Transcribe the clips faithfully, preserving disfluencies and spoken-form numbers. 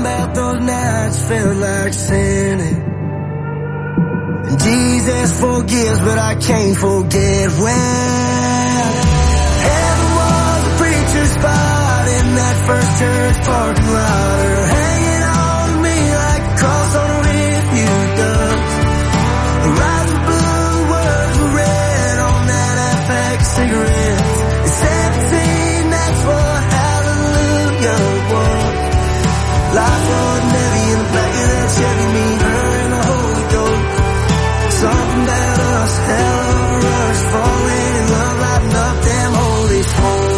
about those nights felt like sinning. And Jesus forgives, but I can't forget when heaven was a preacher's spot in that first church parking lot, or hanging on to me like a cross on a refuge dust. The rising blue words were red on that F X cigarette. At seventeen, that's what hallelujah was. Life wasn't heavy in the back of that Chevy, me, her, and the Holy Ghost. Something about us, hell of a rush, falling in love, lighting up them holy souls.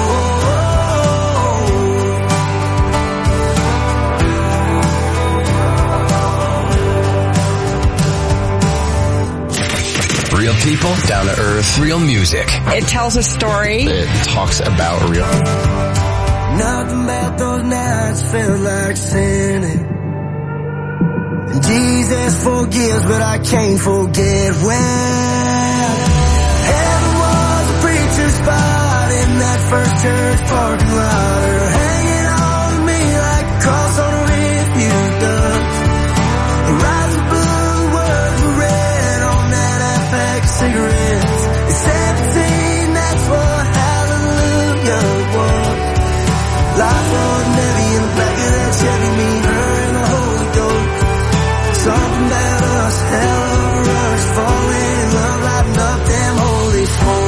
Real people, down to earth, real music. It tells a story. It talks about real. Nothing about those nights felt like sinning. And Jesus forgives, but I can't forget when heaven was a preacher's spot in that first church parking lot, or hanging on to me like a cross on a refuge dust. The rising blue words were red on that F X cigarettes. At seventeen, that's what hallelujah was. Life wasn't heavy in the back of that Chevy, me, her, and the Holy Ghost. Something about us, hell of a rush, falling in love, lighting up them holy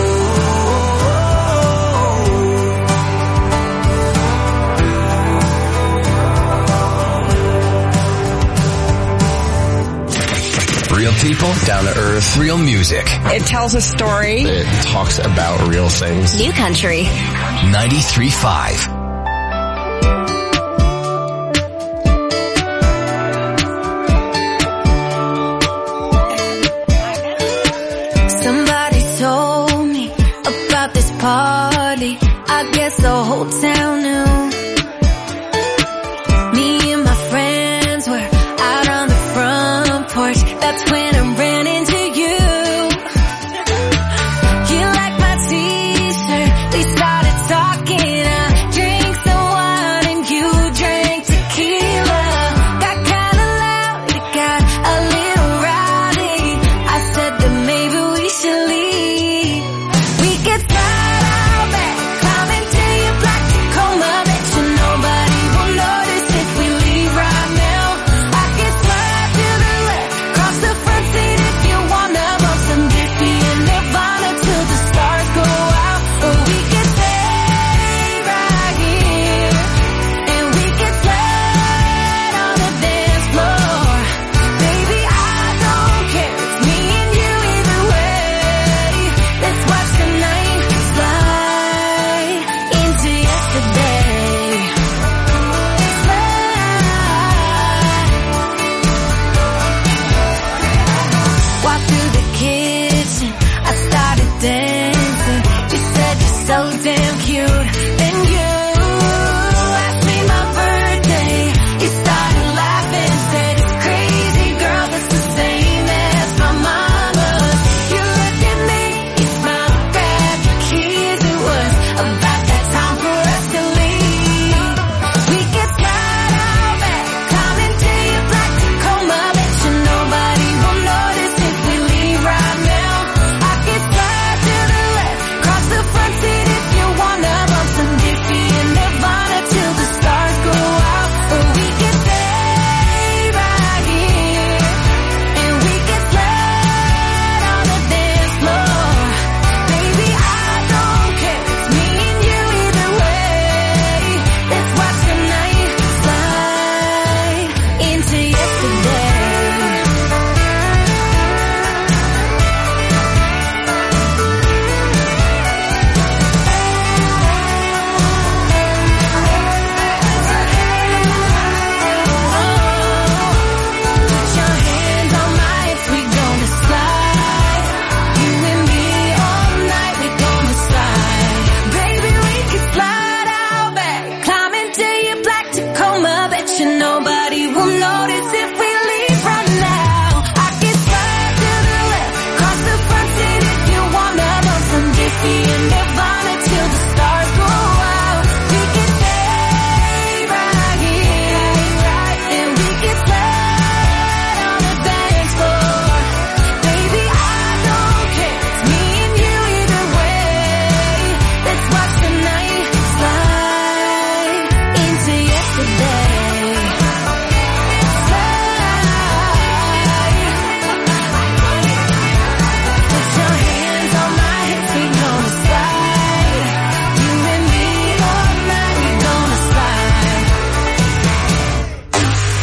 souls. Real people, down to earth, real music. It tells a story. It talks about real things. New Country ninety-three point five. Party, I guess the whole town knew. Me and my friends were out on the front porch. That's when I ran into you. You liked my t-shirt, we started talking. I dreamed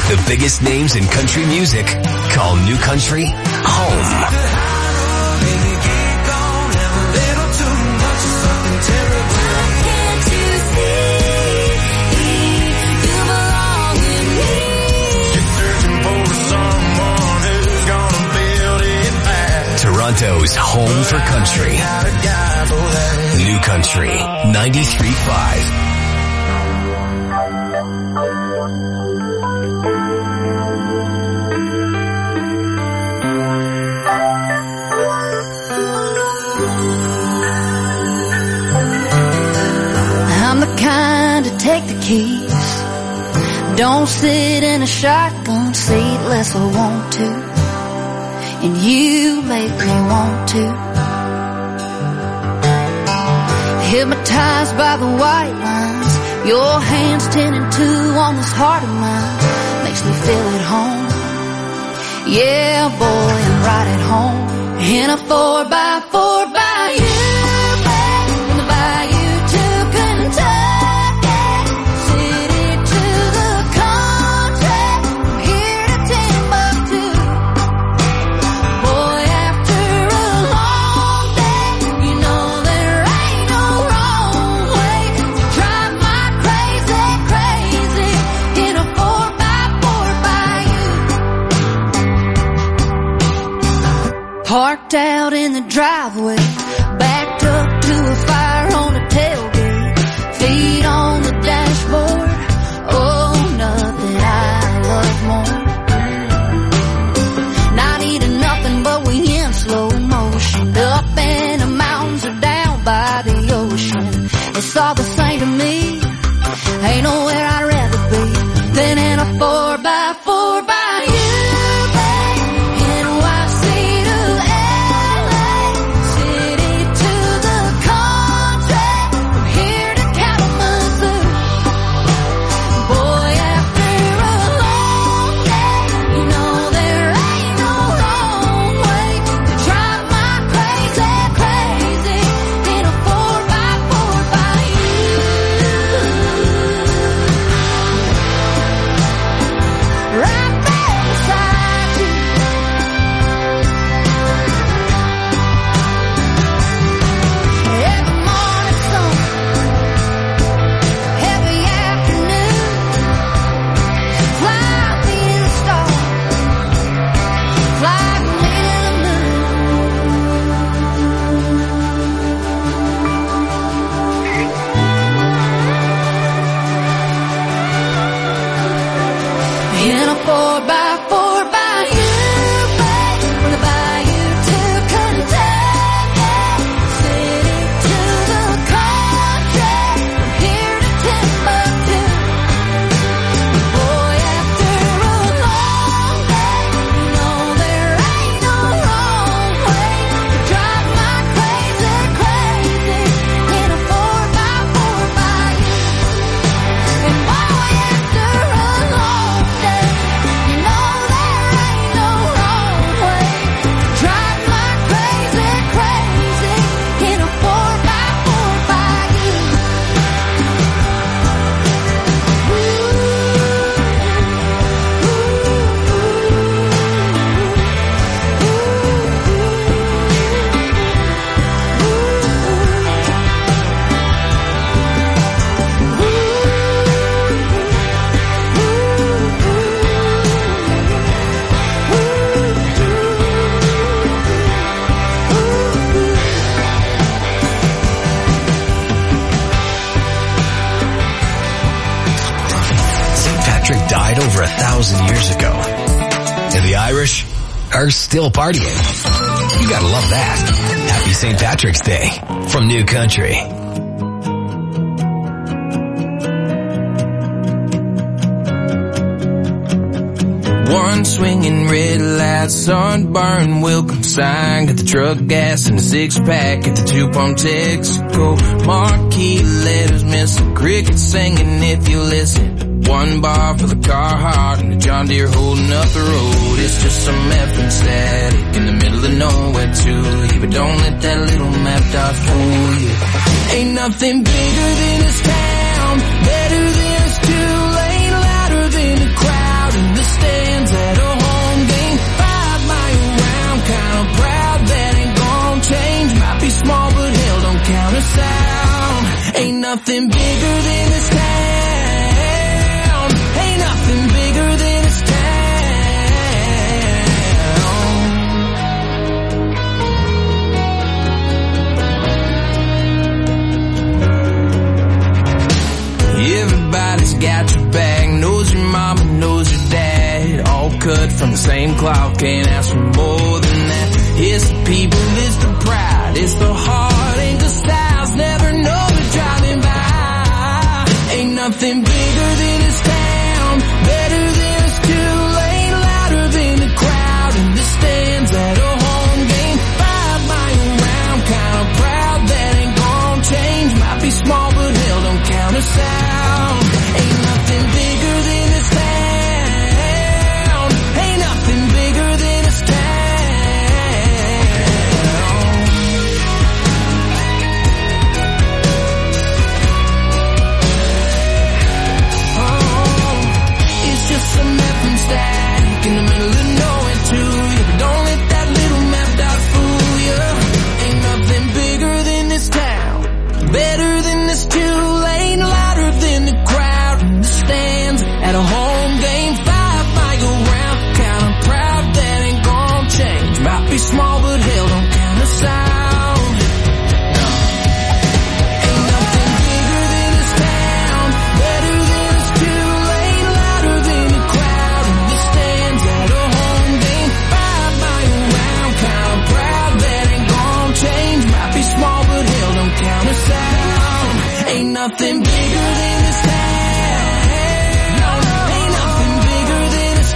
The biggest names in country music call New Country home. Toronto's home for country. New Country ninety-three point five. I'm the kind to take the keys. Don't sit in a shotgun seat unless I want to. And you make me want to. Hypnotized by the white lines, your hands ten and two on this heart of mine makes me feel at home. Yeah, boy, I'm right at home in a four by four by you, babe, from the bayou to Kentucky, city to the country, from here to Timbuktu. Boy, after a long day, you know there ain't no wrong way to drive my crazy, crazy in a four by four by you. Parked out in the driveway, backed up to a fire on the tailgate, feet on the dashboard. Oh, nothing I love more. Not eating nothing, but we in slow motion, up in the mountains or down by the ocean. It's all the same to me. Ain't nowhere I'd rather be than in a four by four by you. Over a thousand years ago. And the Irish are still partying. You gotta love that. Happy Saint Patrick's Day from New Country. One swinging red light, sunburn, welcome sign. Got the truck gas and the six pack at the two pump Texaco. Marquee letters, miss a cricket singing if you listen. One bar for the Carhartt and the John Deere holding up the road. It's just some effing static in the middle of nowhere to you. But don't let that little map dot fool you. Ain't nothing bigger than this town, better than this too late, louder than the crowd in the nothing bigger than this town. Ain't nothing bigger than this town. Everybody's got your back, knows your mama, knows your dad. All cut from the same cloth, can't ask for more than that. It's the people, it's the pride, it's the heart, ain't the styles, never know they're driving by. Ain't nothing bigger than this town, better than this two-lane, louder than the crowd in the stands at a home game. Five mile round, kinda proud, that ain't gonna change. Might be small, but hell don't count us out. Ain't nothing bigger than this town, ain't nothing bigger than this town. Some F M static in the middle of nowhere to you, but don't let that little map dot fool you. Ain't nothing bigger than this town, better than this two-lane, louder than the crowd in the stands at a home game. Five mile round, kinda proud, that ain't gonna change. Might be small, but hell don't count us out. Ain't nothing bigger than this town. No, ain't nothing bigger than this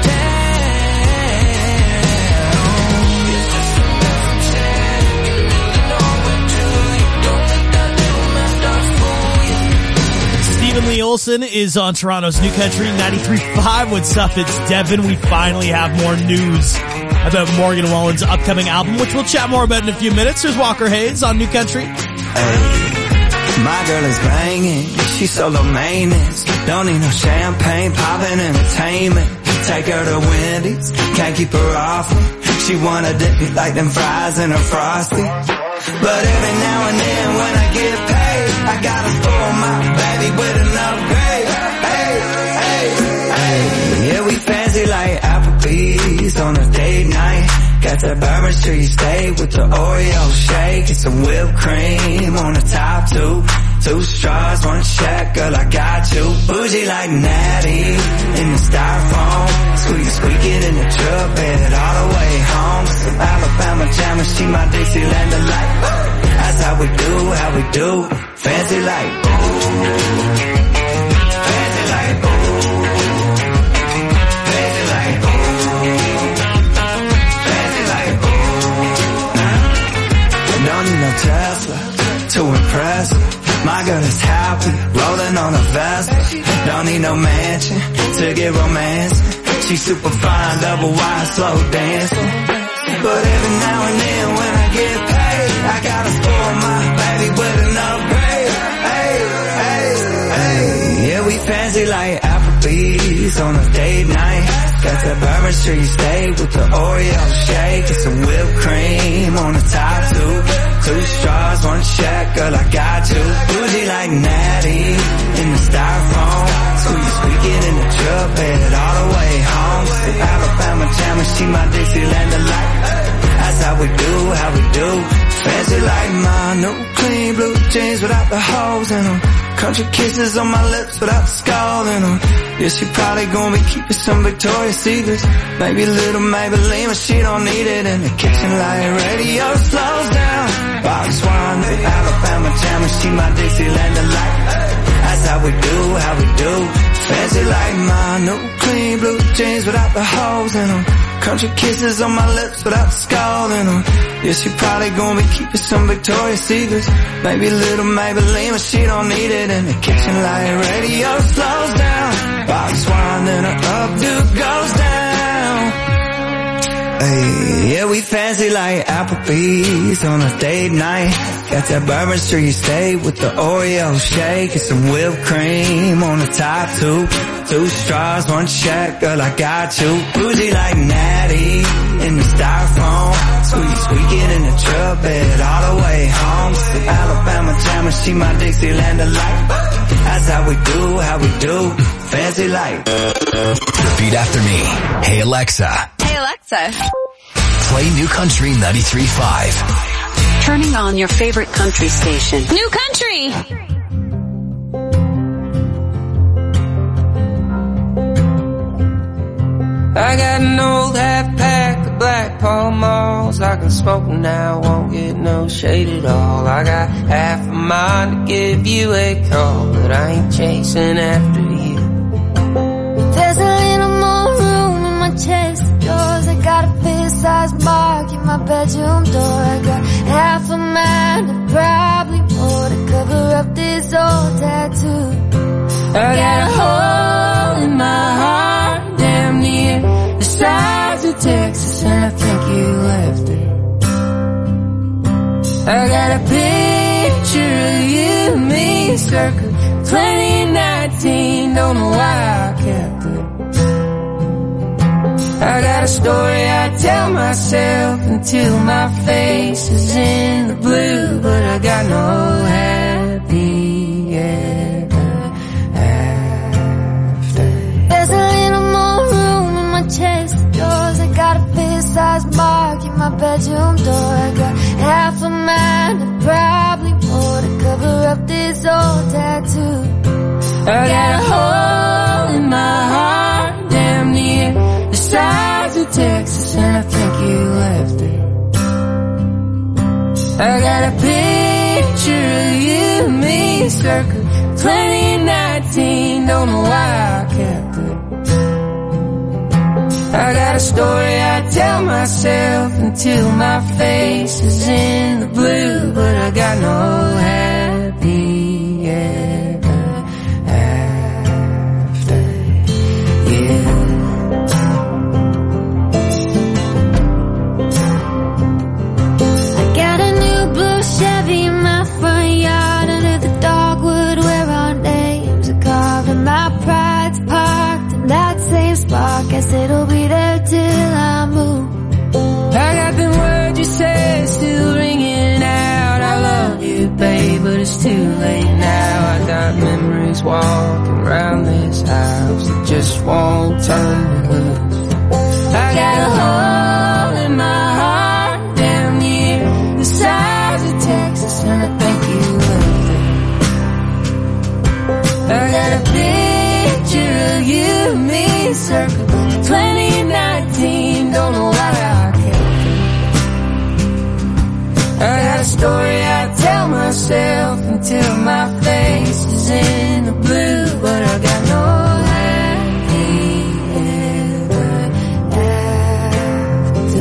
town. Stephen Lee Olson is on Toronto's New Country ninety-three point five. What's up? It's Devin. We finally have more news about Morgan Wallen's upcoming album, which we'll chat more about in a few minutes. There's Walker Hayes on New Country. Hey. My girl is banging, she's solo maintenance. Don't need no champagne, poppin' entertainment. Take her to Wendy's, can't keep her off me. She wanna dip me like them fries in a Frosty. But every now and then when I get paid, I gotta spoil my baby with an upgrade. Hey, hey, hey. Yeah, we fancy like Applebee's on a date night. Got that Bourbon Street steak with the Oreo shake and some whipped cream on the top two. Two straws, one check, girl, I got you. Bougie like Natty in the styrofoam. Squeak, squeak it in the truck, bed all the way home. Some Alabama Jammer, she my Dixieland delight. That's how we do, how we do. Fancy like, ooh. Fancy like, ooh. Fancy like, ooh. Don't need no Tesla to impress her. My girl is happy, rolling on a Vespa. Don't need no mansion to get romance. She's super fine, double wide, slow dancing. But every now and then when I get paid, I gotta spoil my baby with an upgrade. Hey, hey, hey. Yeah, we fancy like Applebee's on a date night. Got that Bourbon Street steak with the Oreo shake and some whipped cream on the top two. Two straws, one check, girl, I got you. Bougie like Natty in the styrofoam. Squeak, squeak it in the truck, bed all the way home. Some Alabama Jammer, she my Dixieland delight. That's how we do, how we do. Fancy like my new clean blue jeans without the holes in them. Country kisses on my lips without the skull in them. Yeah, she probably gonna be keeping some Victoria's Secrets. Maybe a little Maybelline, but she don't need it. In the kitchen like radio slows down. Box one, the Alabama Jammer, she my Dixieland delight. That's how we do, how we do. Fancy like my new clean blue jeans without the holes in them. Country kisses on my lips without the skull in them. Yeah, she probably gonna be keeping some Victoria's Secrets. Maybe a little Maybelline, but she don't need it. In the kitchen like radio slows down. Box one, then her updo goes down. Hey, yeah, we fancy like Applebee's on a date night. Got that Bourbon Street steak with the Oreo shake and some whipped cream on the top two. Two straws, one check, girl, I got you. Bougie like Natty in the styrofoam. Squeak, squeaking in the truck bed all the way home. To Alabama Jam and she my Dixieland delight. That's how we do, how we do, fancy life. Repeat after me. Hey Alexa. Hey Alexa. Play New Country ninety-three point five. Turning on your favorite country station. New Country. I got an old half pack of Black Pall Malls. I can smoke now, won't get no shade at all. I got half a mind to give you a call, but I ain't chasing after you. There's a little more room in my chest of drawers. I got a fist-sized mark in my bedroom door. I got half a mind and probably more to cover up this old tattoo. I got a hole in my heart, damn near the size of Texas, and I think you left it. I got a picture of you and me circa twenty nineteen, don't know why I kept it. I got a story I tell myself until my face is in the blue, but I got no happy ever after. There's a little more room in my chest of drawers. I got a fist-sized mark in my bedroom door. I got half a mind and probably more to cover up this old tattoo. I got a hole in my heart, damn near the size of Texas, and I think you left it. I got a picture of you and me circa twenty nineteen, don't know why I kept it. I got a story I tell myself until my face is in the blue, but I got no happy ever after you. I got a new blue Chevy in my front yard under the dogwood where our names are carved, and my pride's parked in that same spot. Guess it'll be there till I move. I got them words you said still ringing out. I love you, babe, but it's too late now. I got memories walking around this house that just won't turn me loose. I got a hole in my heart, damn near the size of Texas, and I think you left it. I got a picture of you and me circa twenty nineteen, don't know why I kept it. I got a story I tell myself until my face is in the blue, but I got no happy ever after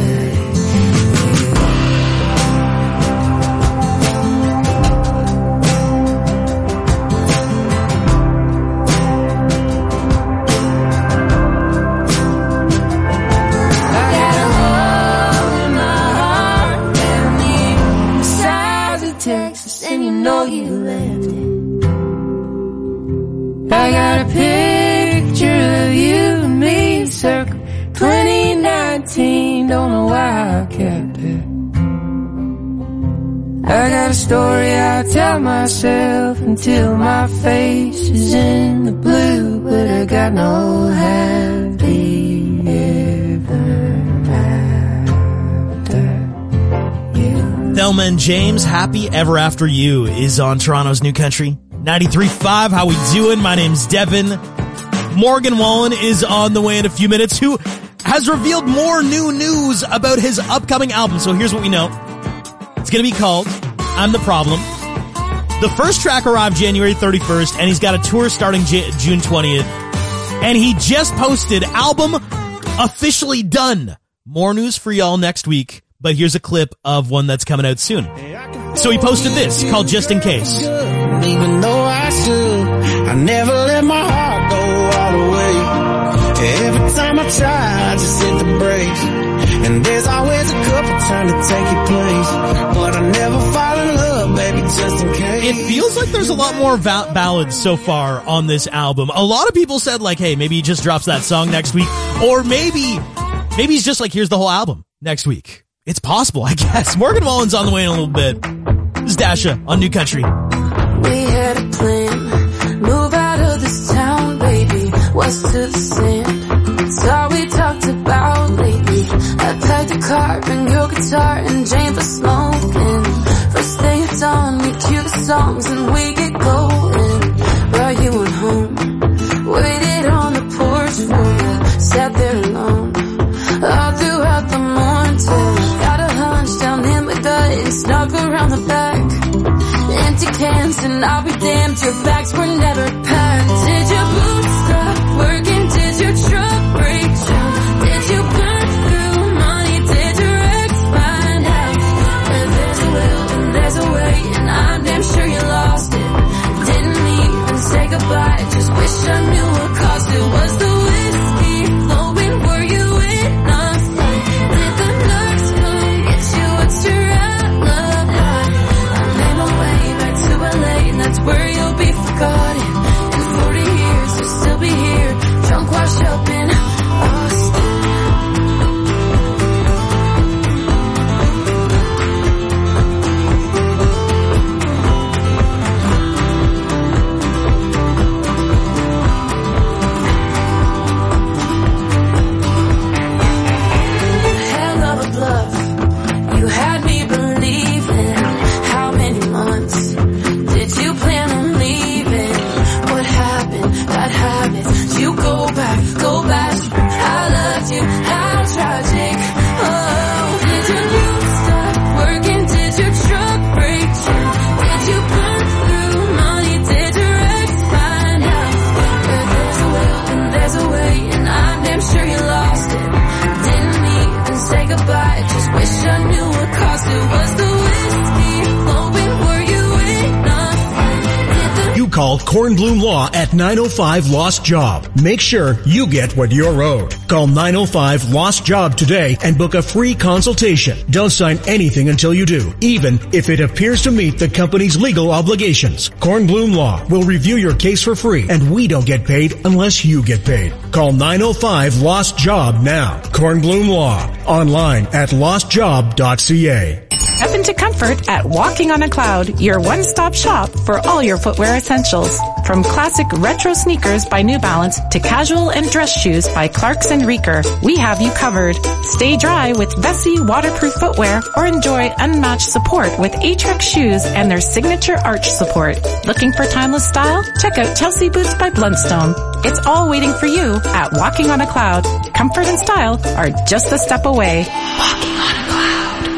Texas, and you know you left it. I got a picture of you and me circa twenty nineteen, don't know why I kept it. I got a story I tell myself until my face is in the blue, but I got no happy ever after you. Thelma and James, Happy Ever After You is on Toronto's New Country ninety-three point five. How we doing? My name's Devin. Morgan Wallen is on the way in a few minutes, who has revealed more new news about his upcoming album. So here's what we know. It's going to be called I'm the Problem. The first track arrived January thirty-first, and he's got a tour starting J- June twentieth. And he just posted album officially done. More news for y'all next week. But here's a clip of one that's coming out soon. So he posted this called Just In Case. Even though I should, I never let my heart go all the way. Every time I try, I just hit the brakes. And there's always a couple trying to take your place. But I never fall in love, baby, just in case. It feels like there's a lot more va- ballads so far on this album. A lot of people said like, hey, maybe he just drops that song next week. Or maybe, maybe he's just like, here's the whole album next week. it's possible, I guess. Morgan Wallen's on the way in a little bit. This is Dasha on New Country. We had a plan, move out of this town, baby, west to the sand. It's all we talked about lately. I packed a car, bring your guitar, and Jane for smoking. First thing it's on, we cue the songs and we get going. Brought you on home, waited on the porch for you, sat there alone, all throughout the morning till I got a hunch down in my gut and snuck around the back. Empty cans and I'll be damned, your bags were never packed. Did your boots stop working? Did your truck break down? Did you burn through money? Did your ex find out? But there's a will and there's a way, and I'm damn sure you lost it. Didn't even say goodbye, just wish I knew what caused it. Was the whiskey flowing? Were you in a fight? Did the knocks come get you? What's your alibi? I made my way back to L A, and that's where you'll be forgotten. In forty years, you'll still be here, drunk, washed up in Austin. Hell of a bluff, you had me believing. How many months did you plan on leaving? What happened? Bad habits. You go back, go back. I loved you. How tragic. Oh, did your youth stop working? Did your truck break down? Did you burn through money? Did your ex find out? But there's a will and there's a way, and I'm damn sure you lost it. Didn't even say goodbye, just wish I knew what caused it. Was the whiskey flowing? Were you in a fight? Did the You called Kornblum Law at nine oh five Lost Job. Make sure you get what you're owed. Call nine oh five Lost Job today and book a free consultation. Don't sign anything until you do, even if it appears to meet the company's legal obligations. Kornblum Law will review your case for free, and we don't get paid unless you get paid. Call nine oh five Lost Job now. Kornblum Law. Online at lost job dot c a. Step into comfort at Walking on a Cloud, your one-stop shop for all your footwear essentials. From classic retro sneakers by New Balance to casual and dress shoes by Clarks and Reeker, we have you covered. Stay dry with Vessi waterproof footwear or enjoy unmatched support with A-Trek shoes and their signature arch support. Looking for timeless style? Check out Chelsea Boots by Blundstone. It's all waiting for you at Walking on a Cloud. Comfort and style are just a step away. Walking on a Cloud.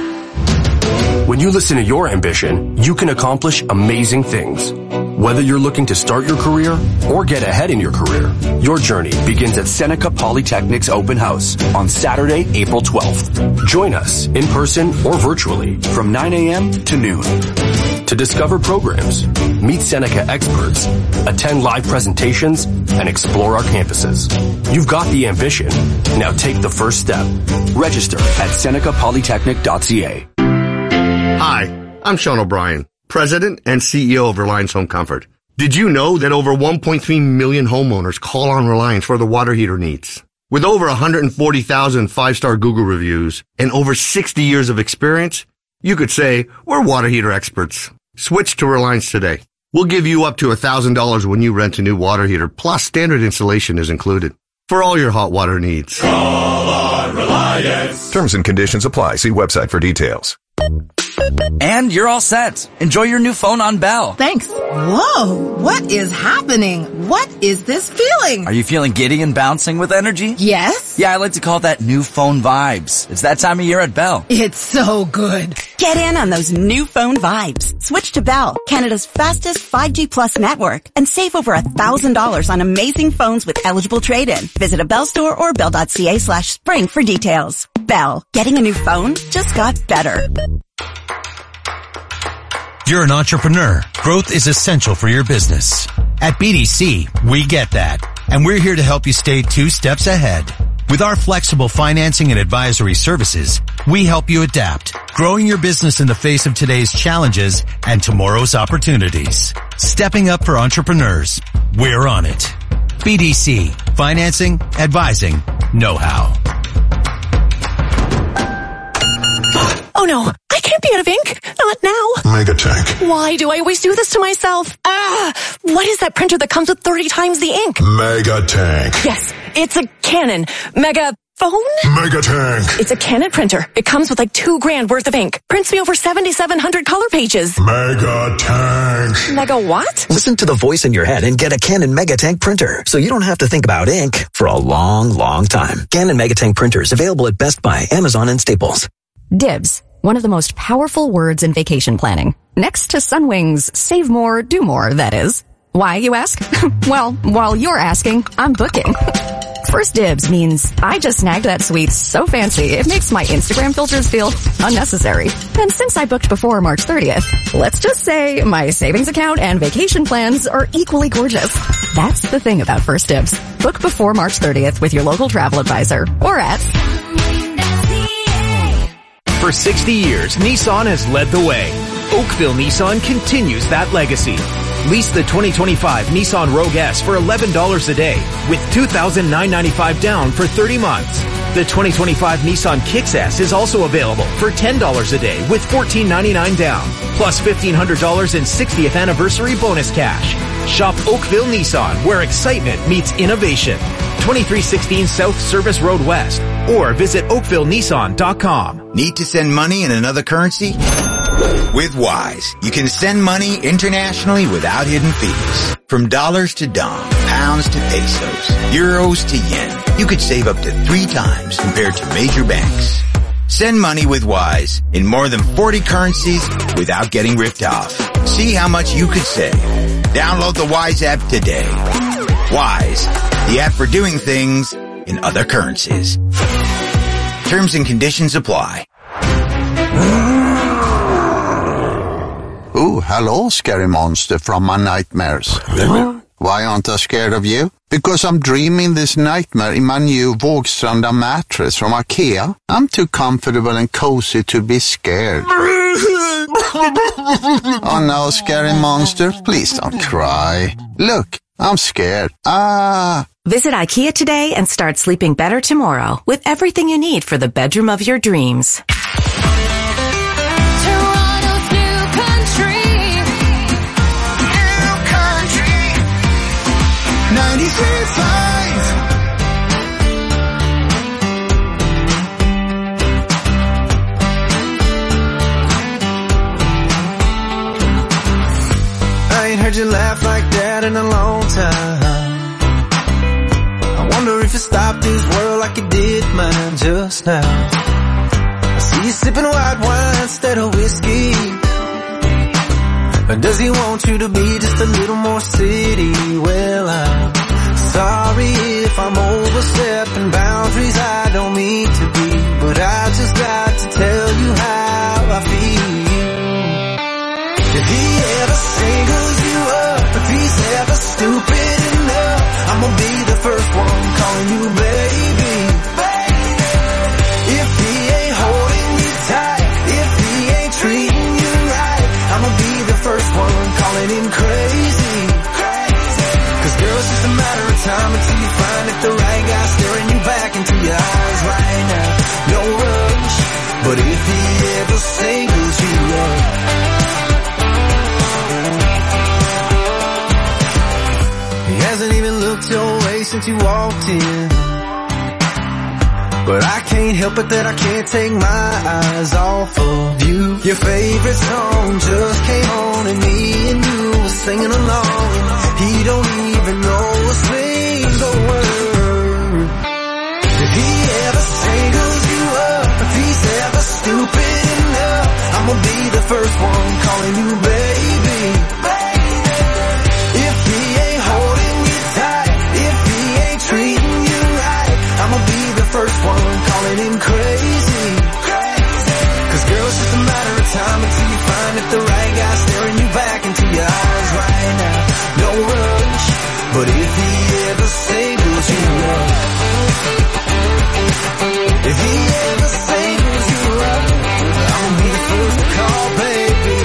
When you listen to your ambition, you can accomplish amazing things. Whether you're looking to start your career or get ahead in your career, your journey begins at Seneca Polytechnic's open house on Saturday, April twelfth. Join us in person or virtually from nine a.m. to noon. To discover programs, meet Seneca experts, attend live presentations, and explore our campuses. You've got the ambition. Now take the first step. Register at seneca polytechnic dot c a. Hi, I'm Sean O'Brien, President and C E O of Reliance Home Comfort. Did you know that over one point three million homeowners call on Reliance for their water heater needs? With over one hundred forty thousand five-star Google reviews and over sixty years of experience, you could say we're water heater experts. Switch to Reliance today. We'll give you up to one thousand dollars when you rent a new water heater, plus standard installation is included. For all your hot water needs. Call on Reliance. Terms and conditions apply. See website for details. And you're all set. Enjoy your new phone on Bell. Thanks. Whoa, what is happening? What is this feeling? Are you feeling giddy and bouncing with energy? Yes. Yeah, I like to call that new phone vibes. It's that time of year at Bell. It's so good. Get in on those new phone vibes. Switch to Bell, Canada's fastest five G plus network, and save over one thousand dollars on amazing phones with eligible trade-in. Visit a Bell store or bell.ca slash spring for details. Bell, getting a new phone just got better. You're an entrepreneur. Growth is essential for your business. At B D C, we get that. And we're here to help you stay two steps ahead. With our flexible financing and advisory services, we help you adapt, growing your business in the face of today's challenges and tomorrow's opportunities. Stepping up for entrepreneurs. We're on it. B D C. Financing, advising, know-how. Oh no, I can't be out of ink. Not now. Megatank. Why do I always do this to myself? Ah, what is that printer that comes with thirty times the ink? Megatank. Yes, it's a Canon. Mega... Phone? Megatank. It's a Canon printer. It comes with like two grand worth of ink. Prints me over seventy-seven hundred color pages. Megatank. Mega what? Listen to the voice in your head and get a Canon Megatank printer, so you don't have to think about ink for a long, long time. Canon Megatank printers available at Best Buy, Amazon, and Staples. Dibs. One of the most powerful words in vacation planning. Next to Sunwing's save more, do more, that is. Why, you ask? Well, while you're asking, I'm booking. First Dibs means I just snagged that suite so fancy it makes my Instagram filters feel unnecessary. And since I booked before March thirtieth, let's just say my savings account and vacation plans are equally gorgeous. That's the thing about First Dibs. Book before March thirtieth with your local travel advisor or at... For sixty years, Nissan has led the way. Oakville Nissan continues that legacy. Lease the twenty twenty-five Nissan Rogue S for eleven dollars a day with two thousand nine hundred ninety-five dollars down for thirty months. The twenty twenty-five Nissan Kicks S is also available for ten dollars a day with fourteen ninety-nine down, plus fifteen hundred dollars in sixtieth anniversary bonus cash. Shop Oakville Nissan, where excitement meets innovation. twenty-three sixteen South Service Road West, or visit oakville nissan dot com. Need to send money in another currency? With Wise, you can send money internationally without hidden fees. From dollars to dong, pounds to pesos, euros to yen, you could save up to three times compared to major banks. Send money with Wise in more than forty currencies without getting ripped off. See how much you could save. Download the Wise app today. Wise, the app for doing things in other currencies. Terms and conditions apply. Oh, hello, scary monster from my nightmares. Why aren't I scared of you? Because I'm dreaming this nightmare in my new Vågstranda mattress from IKEA. I'm too comfortable and cozy to be scared. Oh no, scary monster, please don't cry. Look, I'm scared. Ah. Visit IKEA today and start sleeping better tomorrow with everything you need for the bedroom of your dreams. ninety-three five I ain't heard you laugh like that in a long time. I wonder if you stopped this world like you did mine just now. I see you sipping white wine instead of whiskey. Or does he want you to be just a little more city? Well, I'm sorry if I'm overstepping boundaries I don't mean to be, but I just got to tell you how I feel. If he ever singles you up, if he's ever stupid enough, I'ma be the first one calling you baby. If he ain't holding you tight, if he ain't treating you right, I'ma be the first one calling him crazy. Cause girl, it's just a matter of time until you find it the right guy staring you back into your eyes right now. No rush, but if he ever singles you up, he hasn't even looked your way since you walked in. But I can't help it that I can't take my eyes off of you. Your favorite song just came on and me and you were singing along. He don't even know a single word. If he ever singles you up, if he's ever stupid enough, I'ma be the first one calling you baby. If he ain't holding you tight, if he ain't treating you right, I'ma be the first one calling him crazy. Cause girl, it's just a matter of time until you find it the right guy staring you back into your eyes right now. No rush, but if he ever singles you up, if he ever singles you up, I'll be the first to call baby.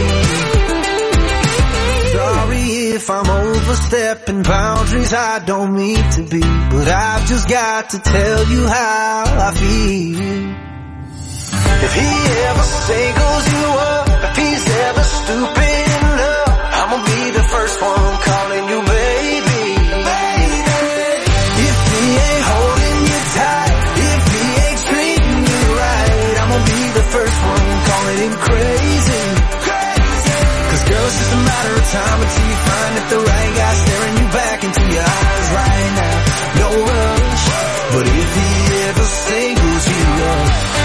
Sorry if I'm overstepping boundaries I don't mean to be, but I've just got to tell you how I feel. If he ever singles you up, if he's ever stupid enough, I'ma be the first one calling you baby. Baby. If he ain't holding you tight, if he ain't treating you right, I'ma be the first one calling him crazy. Crazy. Cause girl, it's just a matter of time until you find that the right guy staring you back into your eyes right now. No rush. But if he ever singles you up,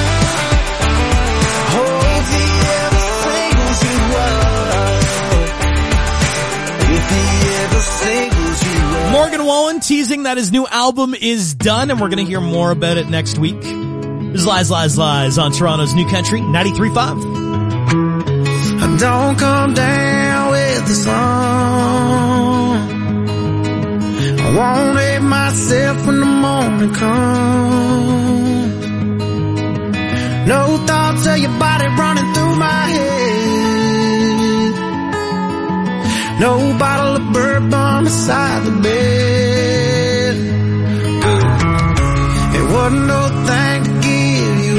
oh, if he ever singles you up, if he ever singles you up. Morgan Wallen teasing that his new album is done, and we're going to hear more about it next week. There's Lies, Lies, Lies on Toronto's New Country, ninety-three point five. I don't come down with the sun. I won't hate myself when the morning comes. No thoughts of your body running through my head. No bottle of bourbon beside the bed. It wasn't no thing to give you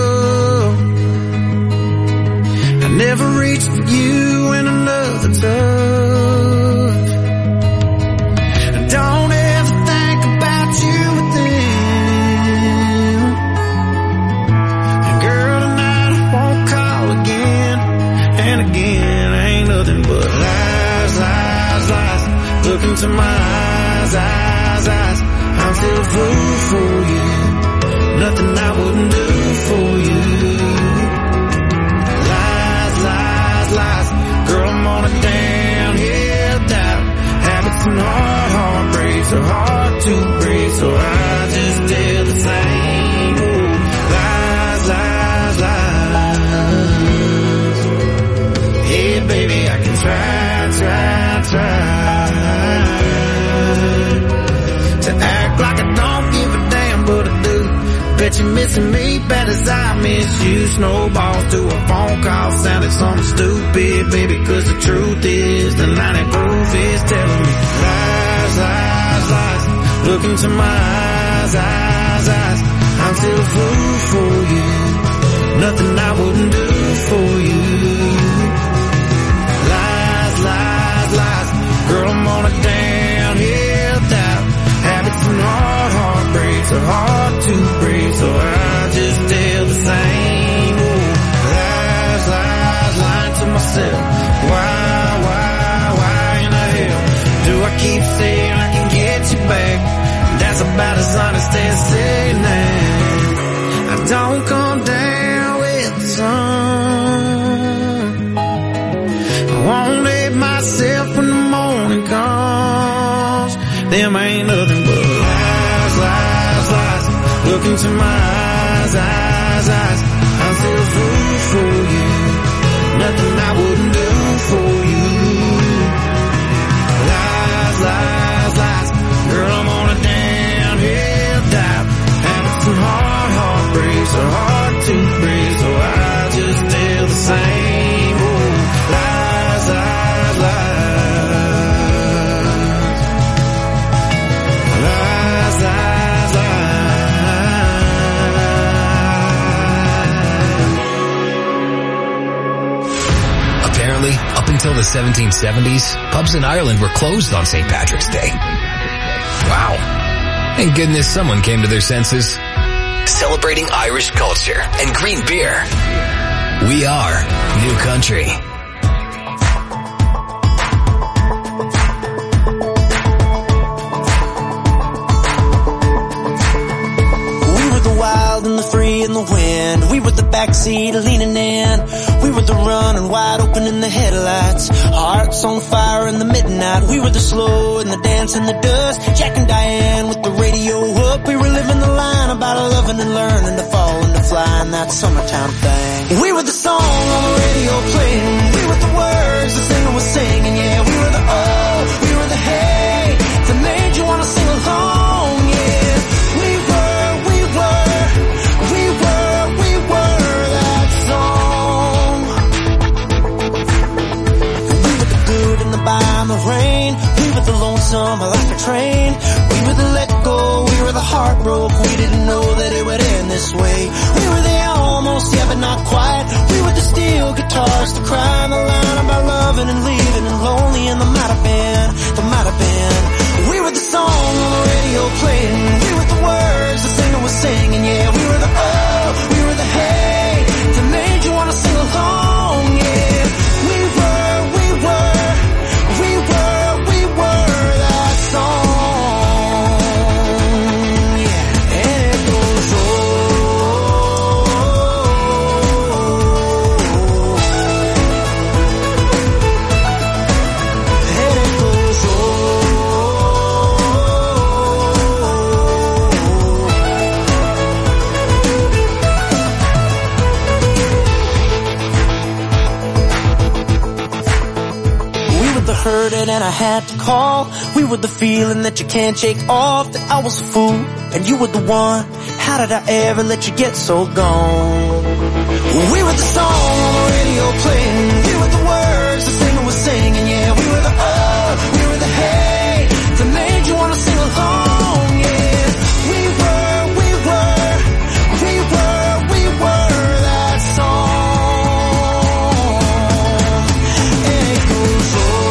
up. I never reached for you in another touch. Don't ever think about you with them. And girl, tonight I won't call again. And again, ain't nothing but lies, lies, lies. Look into my eyes, eyes, eyes. I'm still a fool for you. Nothing I wouldn't do for you. Lies, lies, lies. Girl, I'm on a downhill dive. Habits and hard heartbreaks are hard to break, so I just tell the same old lies, lies, lies. Yeah, baby, I can try, try, try to act like I don't give a damn, but I do. Bet you're missing me bad as I miss you. Snowballs to a phone call sounded something stupid, baby, cause the truth is the ninety proof is telling me lies, lies, lies. Look into my eyes, eyes, eyes. I'm still a fool for you. Nothing I wouldn't do for you. Lies, lies, lies. Girl, I'm on a downhill dive. Habits and hard heartbreaks are hard to break, so I just tell the same old lies, lies, lying to myself. Why, why, why in the hell do I keep saying I can get you back? That's about as honest as saying that. I don't come down with the sun. I won't hate myself when the morning comes. Them ain't nothing but lies, lies, lies. Look into my eyes, eyes, eyes. I'm still a fool for you. Nothing I wouldn't do for you. Lies, lies, lies. Girl, I'm on a downhill dive. Habits and hard heartbreaks are hard to break, so I just tell the same old lies, lies, lies. Lies, lies, lies. Apparently, up until the seventeen seventies, pubs in Ireland were closed on Saint Patrick's Day. Wow. Thank goodness someone came to their senses. Celebrating Irish culture and green beer. We are New Country. And the free and the wind. We were the backseat leaning in. We were the running wide open in the headlights. Hearts on fire in the midnight. We were the slow and the dance in the dust. Jack and Diane with the radio up. We were living the line about loving and learning to fall and to fly in that summertime thing. We were the song on the radio playing. We were the words the singer was singing. Yeah, we were the oh, we were the hey that made you wanna sing along. Yeah, we were, we were. We were, we were that song. We were the good and the bad and the rain. We were the lonesome like a train. We were the let go, we were the heartbroken. We didn't know that it would end this way. We were the almost, yeah, but not quite. We were the steel guitars to cry the line about loving and leaving and lonely, and there might have been, there might have been. We were the song on the radio playing. We were the words the singer was singing. Yeah, we were the oh, we were the hey that made you wanna sing along. Yeah, we were, we were, we were, we were that song. Yeah, and it goes hurting and I had to call. We were the feeling that you can't shake off, that I was a fool and you were the one. How did I ever let you get so gone? We were the song on the radio playing. We were the words the singer was singing. Yeah, we were the oh, we were the hey that made you wanna sing along. Yeah, we were, we were, we were, we were that song. And it goes on.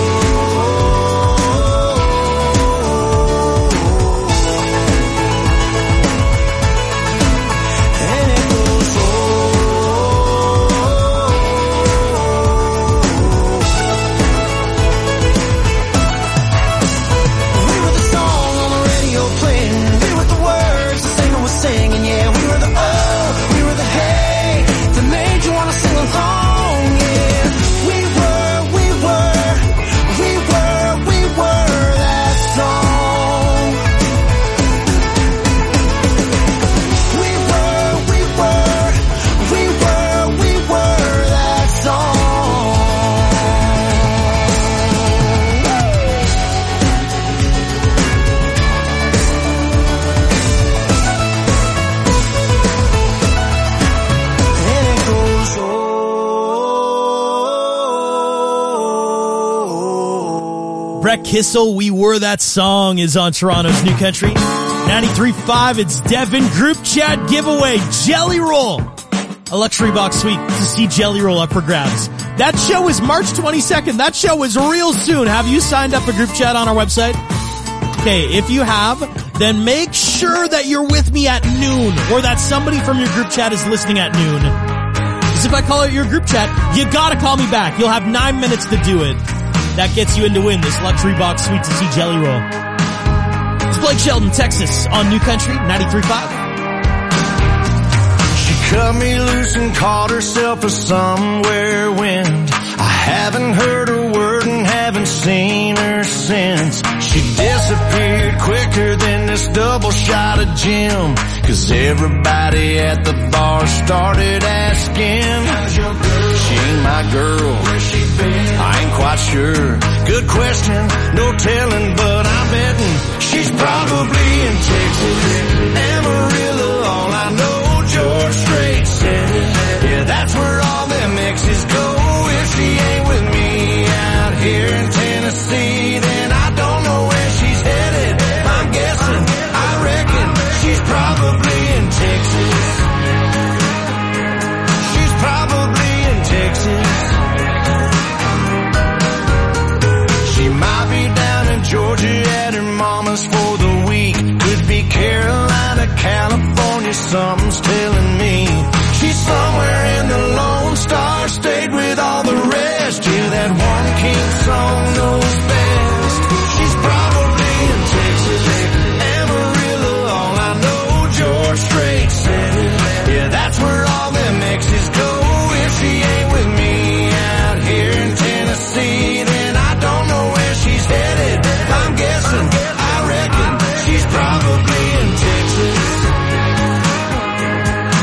Brett Kissel, We Were That Song, is on Toronto's New Country. ninety-three point five, it's Devin Group Chat giveaway. Jelly Roll. A luxury box suite to see Jelly Roll up for grabs. That show is March twenty-second. That show is real soon. Have you signed up for group chat on our website? Okay, if you have, then make sure that you're with me at noon, or that somebody from your group chat is listening at noon. Because if I call it your group chat, you gotta call me back. You'll have nine minutes to do it. That gets you in to win this luxury box suite to see Jelly Roll. It's Blake Shelton, Texas, on New Country, ninety-three point five. She cut me loose and called herself a somewhere wind. I haven't heard a word and haven't seen her since. She disappeared quicker than this double shot of gin. Cause everybody at the bar started asking, how's your girl? She ain't my girl. Where's she been? I ain't quite sure. Good question, no telling, but I'm betting she's probably in Texas. Amarillo, all I know, George Strait said it. Yeah, that's where all them exes go. If she ain't with me out here in Tennessee, then I don't know where she's headed. I'm guessing, I reckon she's probably in Texas. She's probably in Texas. She might be down in Georgia at her mama's for the week. Could be Carolina, California, something's telling me. She's somewhere in the Lone Star State with all the rest. Yeah, that one king song knows best. She's probably in Texas. Amarillo, all I know, George Strait said it. Yeah, that's where all them exes go. If she ain't with me out here in Tennessee, then I don't know where she's headed. I'm guessing, I reckon she's probably in Texas.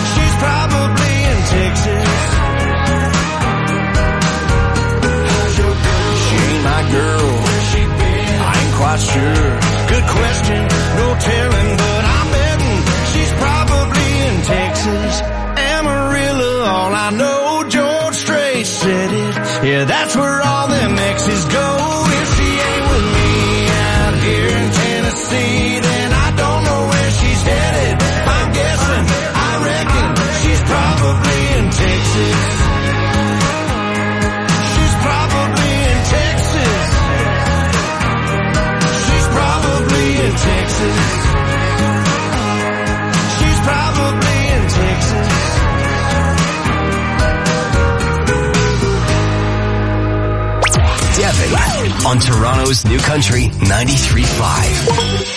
on Toronto's New Country ninety-three point five.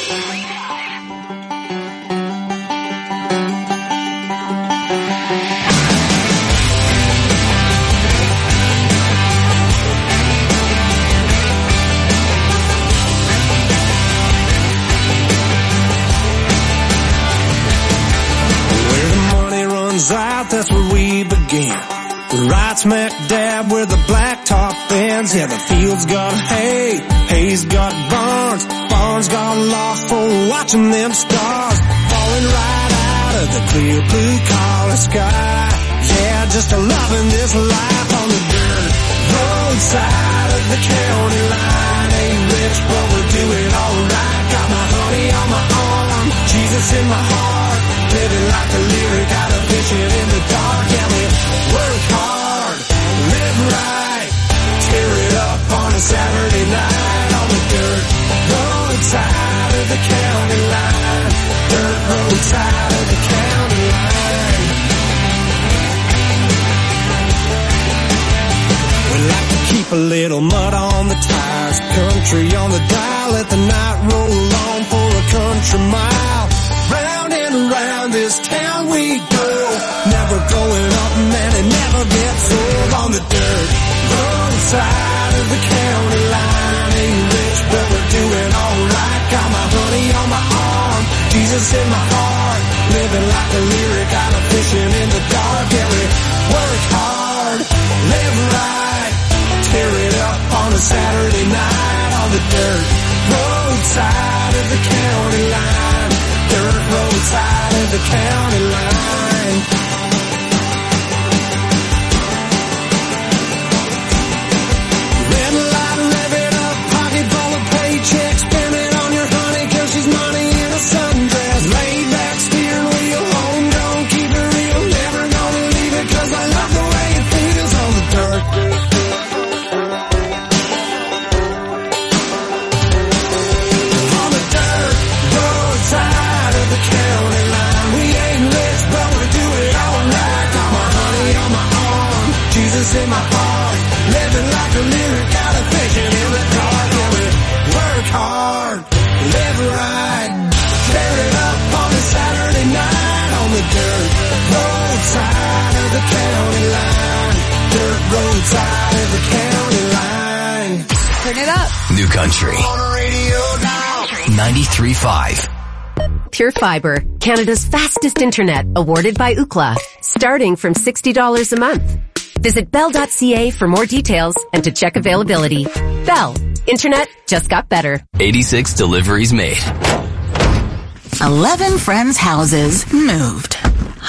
Out, that's where we began. Right smack dab where the blacktop ends. Yeah, the fields got hay, hay's got barns, barns got lost for watching them stars falling right out of the clear blue collar sky. Yeah, just a loving this life on the dirt roadside of the county line. Ain't rich, but we're doing alright. Got my honey on my arm, Jesus in my heart. Living like a lyric out of vision in the dark. Yeah, we work hard, live right, tear it up on a Saturday night on the dirt roadside of the county line. Dirt roadside of the county line. We like to keep a little mud on the tires, country on the dial, let the night roll on for a country mile. Round and around this town we go, never going up, man, it never gets old on the dirt roadside of the county line. Ain't rich, but we're doing alright. Got my honey on my arm, Jesus in my heart. Living like a lyric out of fishing in the dark. Yeah, we work hard, live right, tear it up on a Saturday night on the dirt roadside of the county line. Dirt roadside of the county line. Red light, rev it up, pocket full of paychecks. Spend it on your honey, cause she's money in a sundress. Laid back steering wheel, home don't keep it real. Never gonna leave it, cause I love the way it feels on the dirt. On the dirt roadside of the county line. We ain't rich, but we do it all right. Got my honey on my arm, Jesus in my heart. Living like a lyric out of vision in the dark. Yeah, we work hard, live right, tear it up on a Saturday night on the dirt roadside of the county line. Dirt roadside of the county line. Turn it up. New Country On the radio now. ninety-three point five. Pure Fiber, Canada's fastest internet, awarded by Ookla, starting from sixty dollars a month. Visit bell dot c a for more details and to check availability. Bell, internet just got better. eighty-six deliveries made. Eleven friends' houses moved.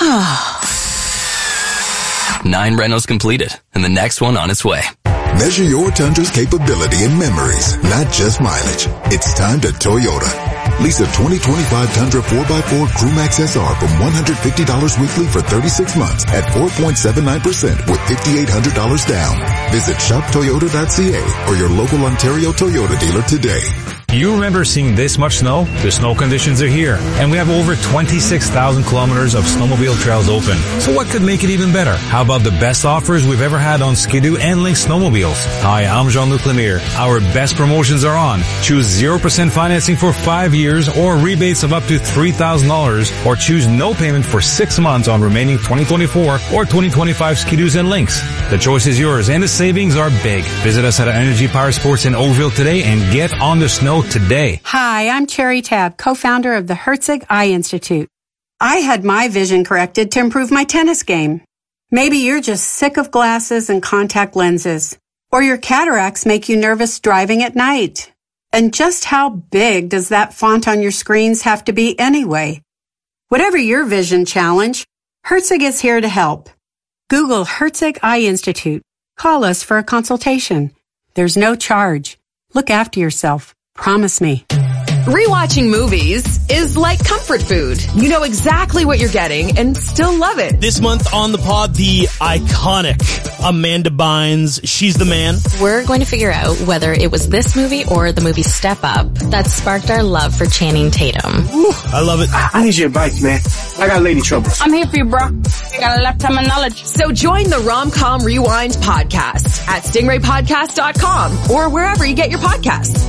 Nine rentals completed, and the next one on its way. Measure your Tundra's capability in memories, not just mileage. It's time to Toyota. Lease a twenty twenty-five Tundra four by four Crewmax S R from one hundred fifty dollars weekly for thirty-six months at four point seven nine percent with five thousand eight hundred dollars down. Visit shop toyota dot c a or your local Ontario Toyota dealer today. You remember seeing this much snow? The snow conditions are here, and we have over twenty-six thousand kilometers of snowmobile trails open. So what could make it even better? How about the best offers we've ever had on Ski-Doo and Lynx snowmobiles? Hi, I'm Jean-Luc Lemire. Our best promotions are on. Choose zero percent financing for five years or rebates of up to three thousand dollars, or choose no payment for six months on remaining twenty twenty-four or twenty twenty-five Ski-Doos and Lynx. The choice is yours, and the savings are big. Visit us at Energy Power Sports in Oakville today and get on the snow today. Hi, I'm Cherry Tab, co-founder of the Herzig Eye Institute. I had my vision corrected to improve my tennis game. Maybe you're just sick of glasses and contact lenses, or your cataracts make you nervous driving at night. And just how big does that font on your screens have to be anyway? Whatever your vision challenge, Herzig is here to help. Google Herzig Eye Institute. Call us for a consultation. There's no charge. Look after yourself. Promise me. Rewatching movies is like comfort food. You know exactly what you're getting and still love it. This month on the pod, the iconic Amanda Bynes. She's the man. We're going to figure out whether it was this movie or the movie Step Up that sparked our love for Channing Tatum. Ooh, I love it. I need your advice, man. I got lady troubles. I'm here for you, bro. I got a lifetime of knowledge. So join the Rom-Com Rewind podcast at stingray podcast dot com or wherever you get your podcasts.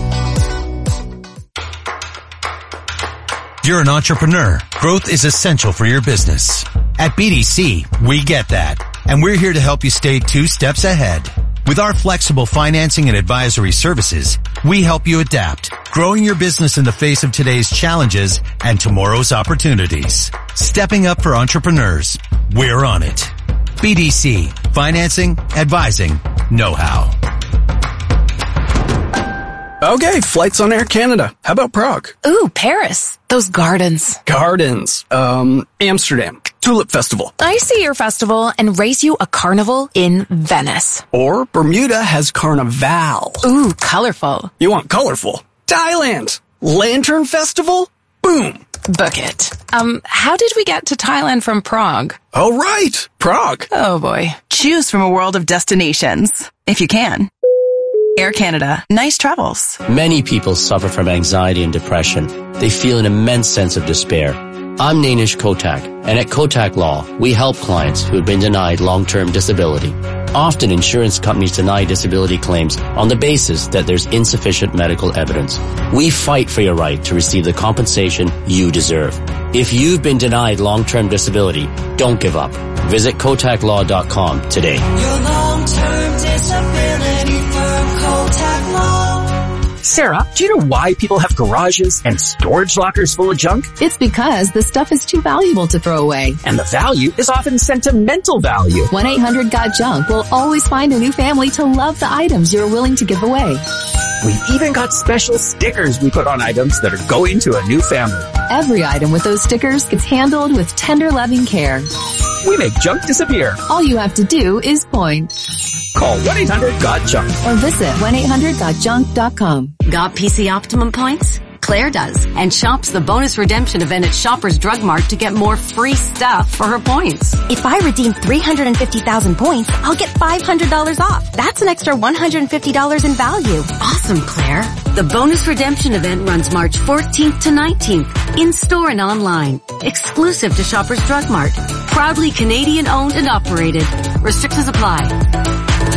You're an entrepreneur. Growth is essential for your business. At B D C, we get that. And we're here to help you stay two steps ahead. With our flexible financing and advisory services, we help you adapt, growing your business in the face of today's challenges and tomorrow's opportunities. Stepping up for entrepreneurs. We're on it. B D C. Financing, advising, know-how. Okay, flights on Air Canada. How about Prague? Ooh, Paris. Those gardens. Gardens. Um, Amsterdam. Tulip Festival. I see your festival and race you a carnival in Venice. Or Bermuda has Carnival. Ooh, colorful. You want colorful? Thailand. Lantern Festival? Boom. Book it. Um, how did we get to Thailand from Prague? Oh, right. Prague. Oh, boy. Choose from a world of destinations, if you can. Air Canada. Nice travels. Many people suffer from anxiety and depression. They feel an immense sense of despair. I'm Nainish Kotak, and at Kotak Law, we help clients who have been denied long-term disability. Often insurance companies deny disability claims on the basis that there's insufficient medical evidence. We fight for your right to receive the compensation you deserve. If you've been denied long-term disability, don't give up. Visit kotak law dot com today. Your long-term disability firm, Kotak Law. Sarah, do you know why people have garages and storage lockers full of junk? It's because the stuff is too valuable to throw away. And the value is often sentimental value. one eight hundred got junk will always find a new family to love the items you're willing to give away. We've even got special stickers we put on items that are going to a new family. Every item with those stickers gets handled with tender, loving care. We make junk disappear. All you have to do is point. Call one eight hundred got junk. Or visit one eight hundred got junk dot com. Got P C Optimum points? Claire does, and shops the bonus redemption event at Shoppers Drug Mart to get more free stuff for her points. If I redeem three hundred fifty thousand points, I'll get five hundred dollars off. That's an extra one hundred fifty dollars in value. Awesome, Claire. The bonus redemption event runs March fourteenth to nineteenth, in-store and online. Exclusive to Shoppers Drug Mart. Proudly Canadian owned and operated. Restrictions apply.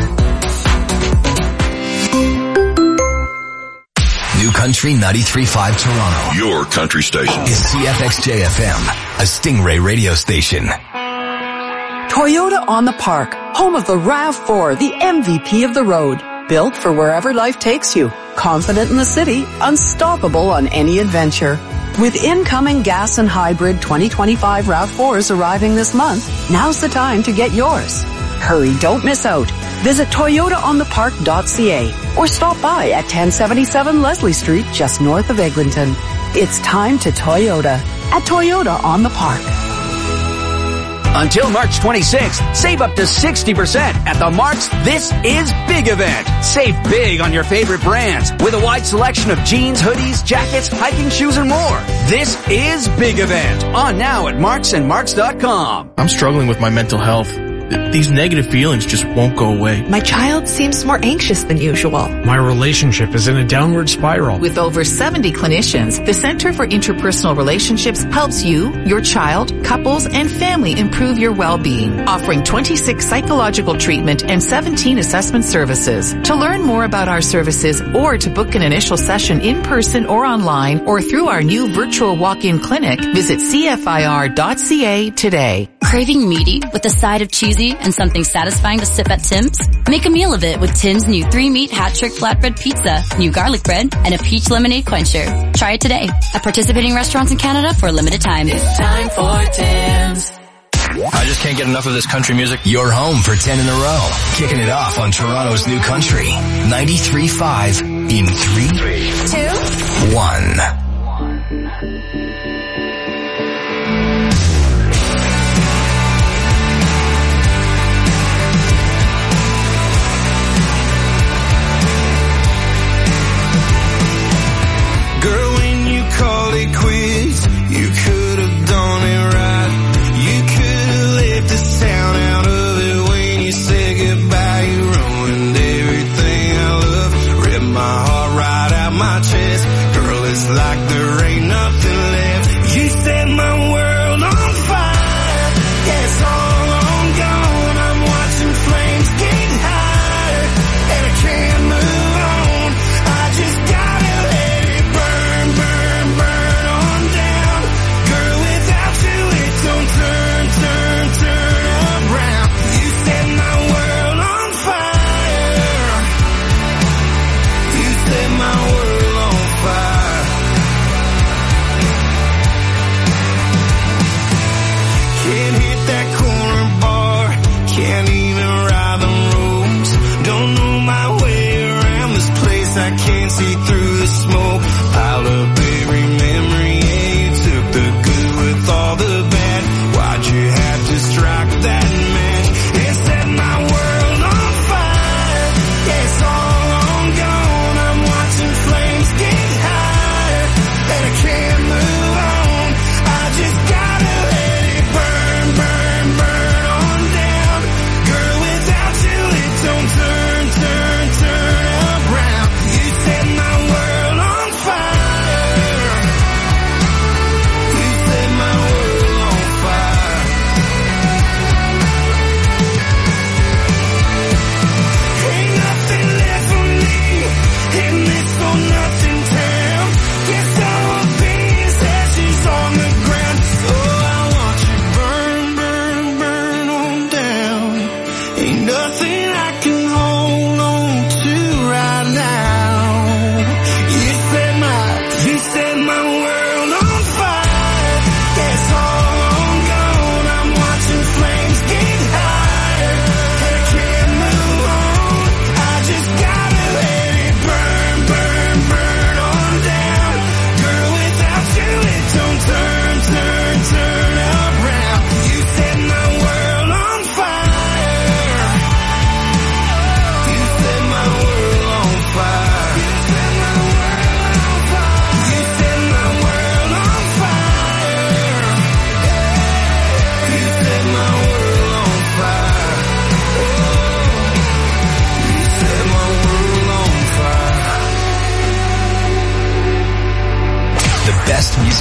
New Country ninety-three point five Toronto. Your country station. Is C F X J F M, a Stingray radio station. Toyota on the Park, home of the RAV four, the M V P of the road. Built for wherever life takes you. Confident in the city, unstoppable on any adventure. With incoming gas and hybrid twenty twenty-five RAV fours arriving this month, now's the time to get yours. Hurry, don't miss out. Visit toyota on the park dot c a or stop by at ten seventy-seven Leslie Street, just north of Eglinton. It's time to Toyota at Toyota on the Park. Until March twenty-sixth, save up to sixty percent at the Mark's This Is Big event. Save big on your favorite brands with a wide selection of jeans, hoodies, jackets, hiking shoes, and more. This is Big event. On now at marks and marks dot com. I'm struggling with my mental health. These negative feelings just won't go away. My child seems more anxious than usual. My relationship is in a downward spiral. With over seventy clinicians, the Center for Interpersonal Relationships helps you, your child, couples, and family improve your well-being, offering twenty-six psychological treatment and seventeen assessment services. To learn more about our services or to book an initial session in person or online or through our new virtual walk-in clinic, visit c f i r dot c a today. Craving meaty with a side of cheesy and something satisfying to sip at Tim's? Make a meal of it with Tim's new three-meat hat-trick flatbread pizza, new garlic bread, and a peach lemonade quencher. Try it today at participating restaurants in Canada for a limited time. It's time for Tim's. I just can't get enough of this country music. You're home for ten in a row. Kicking it off on Toronto's New Country. ninety-three point five in three, two, one.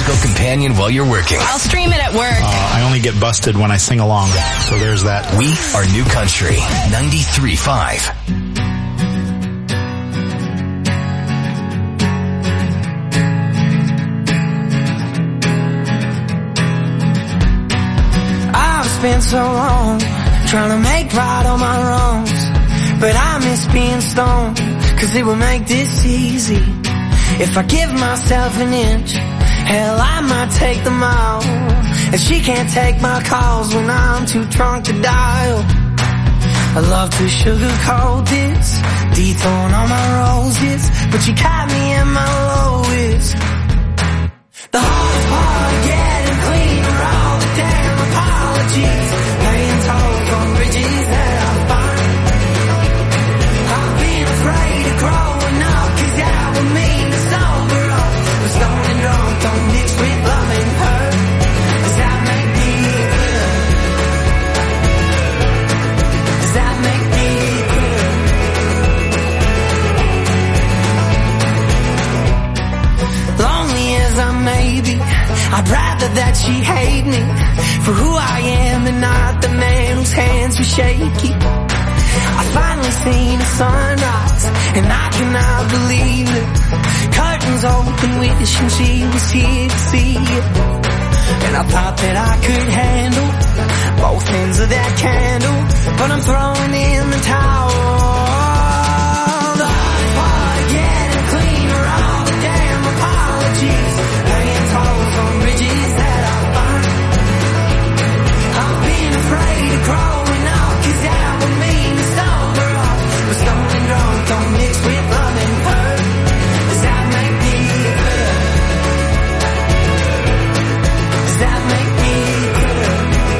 musical companion while you're working. I'll stream it at work. Uh, I only get busted when I sing along, so there's that. We are New Country ninety-three point five. I've spent so long trying to make right all my wrongs, but I miss being stoned, cause it would make this easy. If I give myself an inch, hell, I might take the mile. And she can't take my calls when I'm too drunk to dial. I love to sugarcoat this, dethorn all my roses, but you caught me in my lowest. The hardest part, getting clean are all the damn apologies, paying tolls on bridges that I find. I've been afraid of growing up, cause that would mean to sober up. But stoned and drunk don't mix with love and hurt. Does that make me quitter? Does that make me quitter? Lonely as I may be, I'd rather that she hate me for who I am and not the man whose hands are shaky. I finally seen a sunrise, and I cannot believe it. Curtains open, wishing she was here to see it. And I thought that I could handle both ends of that candle, but I'm throwing in the towel. The hard part of getting clean are all the damn apologies, paying tolls on bridges that I find. I've been afraid of growing up, cause that would mean to sober up. But stoned and drunk don't mix with love and hurt. Does that make me quitter? Does that make me quitter?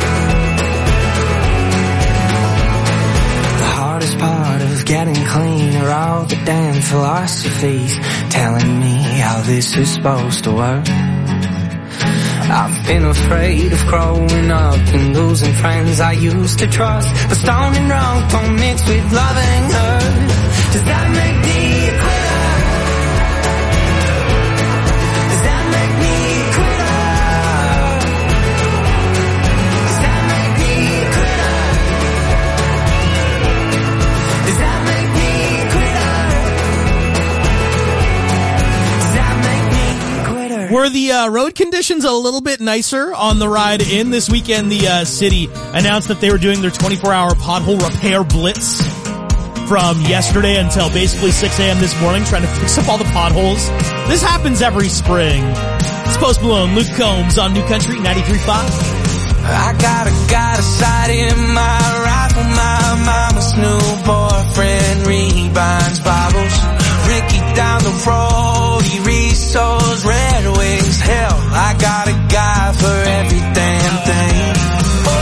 The hardest part of getting clean are all the damn philosophies telling me how this is supposed to work. I've been afraid of growing up and losing friends I used to trust, but stoned and drunk don't mix with loving hurt. Does that make me a quitter? Does that make me a quitter? Does that make me a quitter? Does that make me a quitter? Does that make me a quitter? Were the uh, road conditions a little bit nicer on the ride in? This weekend, the uh, city announced that they were doing their twenty-four hour pothole repair blitz from yesterday until basically six a.m. this morning, trying to fix up all the potholes. This happens every spring. It's Post Malone, Luke Combs on New Country ninety-three point five. I got a, got a sight in my rifle, my mama's new boyfriend rebinds Bibles. Ricky down the road, he resows Red Wings. Hell, I got a guy for every damn thing. Oh,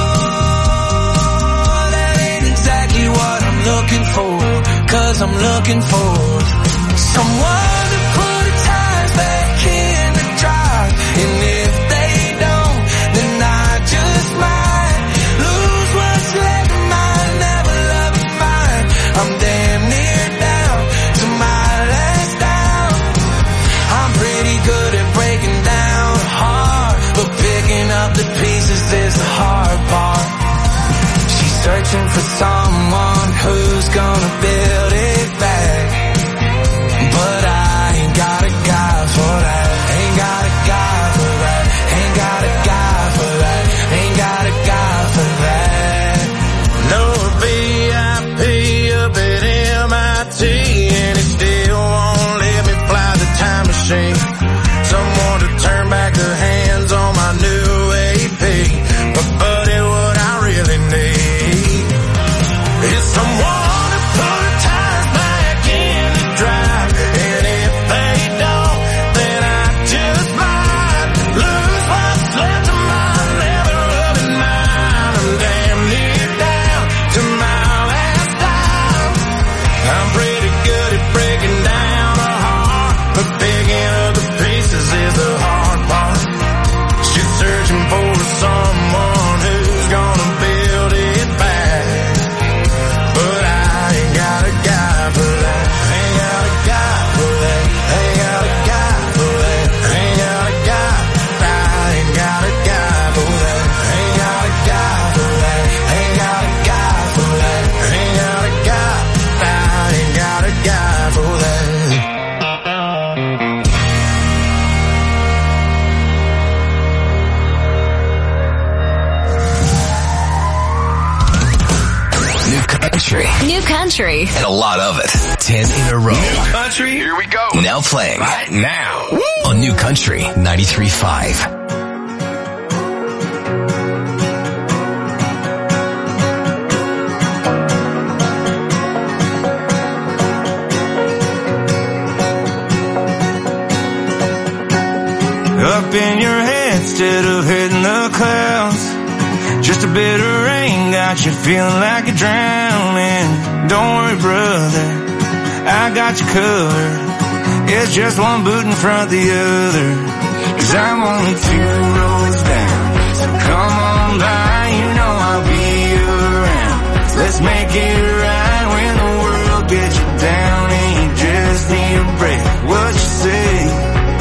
that ain't exactly what I'm looking for, cause I'm looking for someone to put the tires back in the drive. And if they don't, then I just might lose what's left of mine. Never love is mine. I'm damn near down to my last down. I'm pretty good at breaking down hard, but picking up the pieces is the hard part. She's searching for someone who's gonna build it back, but I ain't got a guy for that. Ain't got a guy for that. Ain't got a guy for that. Ain't got a guy for that. No V I P up at M I T, and it still won't let me fly the time machine. Someone to turn back the hands on my new A P, but buddy, what I really need is someone to put a time New country. And a lot of it. Ten in a row. New country. Here we go. Now playing. Right now. Woo! On New Country ninety-three point five. Up in your head instead of hitting the clouds. Just a bit of rain got you feeling like you're drowning. Don't worry, brother, I got you covered. It's just one boot in front of the other. Cause I'm only two roads down, so come on by, you know I'll be around. Let's make it right when the world gets you down and you just need a break. What you say?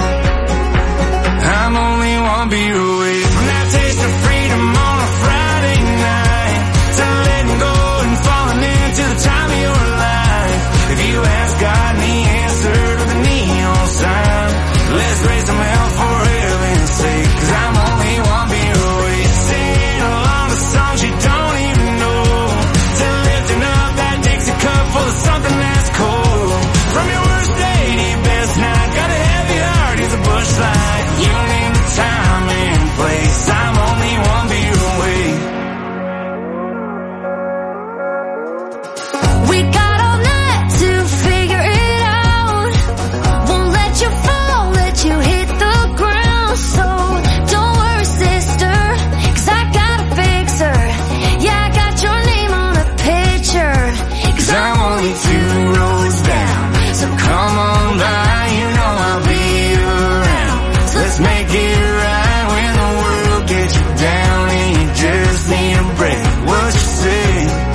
I'm only one beer away from that taste of freedom on a Friday night, to letting go and falling into the time of your life. If you ask God and He answered with a neon sign, let's raise some hell for heaven's sake. Cause I'm only one beer away, singing along the songs you don't even know, to lifting up that Dixie cup full of something that's cold. From your worst day to your best night, got a heavy heart, here's a bush light. You name the time and place, I'm only one beer away. We got all night to figure it out. Won't let you fall, let you hit the ground. So don't worry, sister, cause I got a fixer. Yeah, I got your name on a picture. Cause I'm only two roads down, so come on by, you know I'll be around. Let's make it right when the world gets you down and you just need a break. What you say?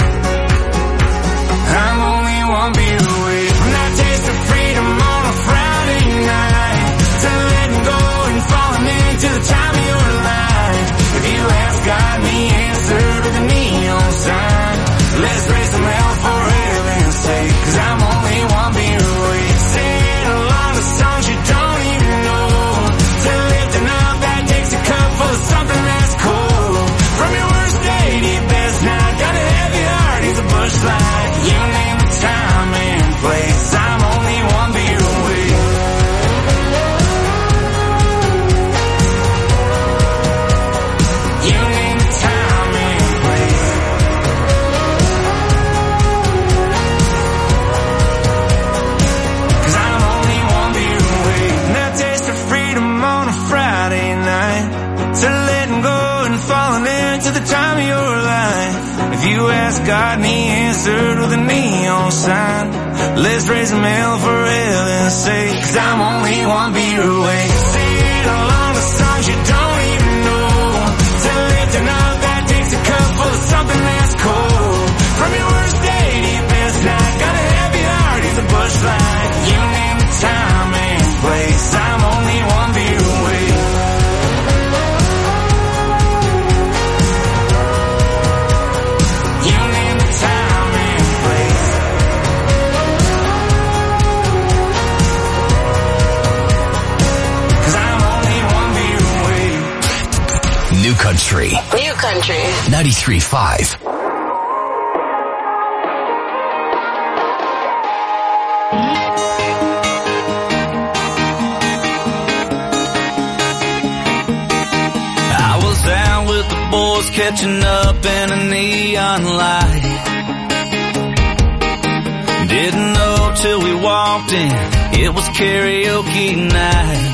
I'm only one beer away from that taste of freedom on a Friday night, to letting go and falling into the time of your life. If you ask God and He answered with a neon sign, let's raise some hell for heaven's sake. Cause I'm only one beer away, singing along the songs you don't even know, to lifting up that Dixie cup full of something that's cold. From your worst day to your best night, got a heavy heart, he's a bush light. You name the time and place, I'm only one beer away. You name the time and place. Cause I'm only one beer away from that taste of freedom on a Friday night, to letting go and falling into the time of your life. If you ask God and He answered with a neon sign, let's raise some hell for heaven's sake. Cause I'm only one beer away, singing along the songs you don't even know, to lifting up that Dixie cup full of something that's cold. From your worst day to your best night, got a heavy heart, he's a bush light. You name the time and place, I'm only one beer away. You name the time and place. Cause I'm only one beer away. New Country New country. ninety-three point five. I was out with the boys catching up in a neon light. Didn't know till we walked in, it was karaoke night.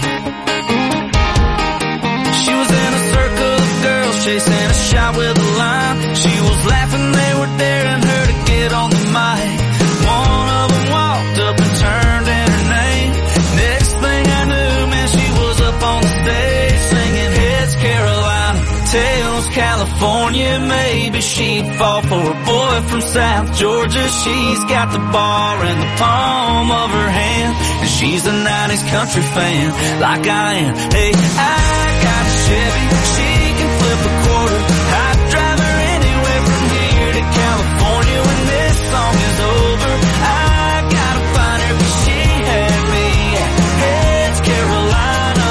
She was in a circle of girls chasing a shot with a line. She was laughing, they were daring her to get on the mic. One of them walked up and turned in her name. Next thing I knew, man, she was up on the stage singing Heads Carolina, Tails California. Maybe she'd fall for a boy from South Georgia. She's got the bar in the palm of her hand, and she's a nineties country fan like I am. Hey, I got a Chevy, she can flip a quarter. I'd drive her anywhere from here to California. When this song is over, I gotta find her, 'cause she had me at Heads Carolina.